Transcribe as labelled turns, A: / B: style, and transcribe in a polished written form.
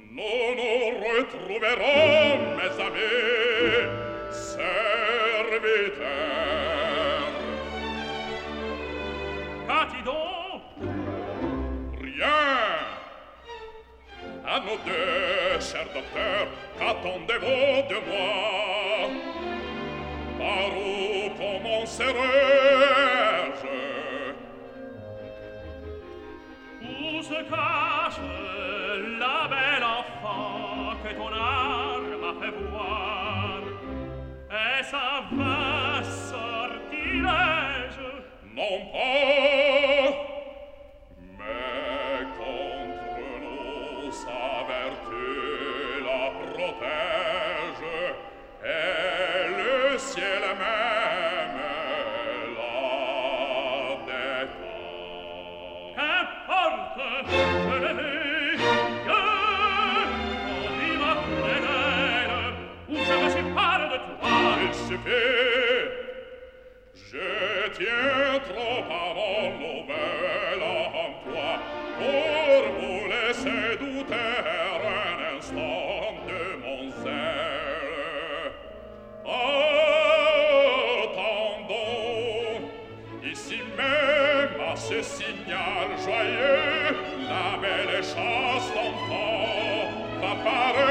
A: Nous nous retrouverons, mes amis, serviteurs.
B: Qu'a-t-il donc?
A: Rien. À nous deux, cher docteur, qu'attendez-vous de moi? Par où commencerai-je?
B: Où se cache la belle enfant que ton arme a fait voir? Est-ce un vain sortilège?
A: Non pas, mais contre nous sa vertu la protège, et le ciel même la défend.
B: Qu'importe, je l'ai vu, que on dit ma prunelle, où je me sépare de toi.
A: Il suffit, je tiens trop à mon nouvel emploi pour vous laisser douter un instant de mon zèle. Attendons, ici même à ce signal joyeux, la belle et chaste enfant va paraître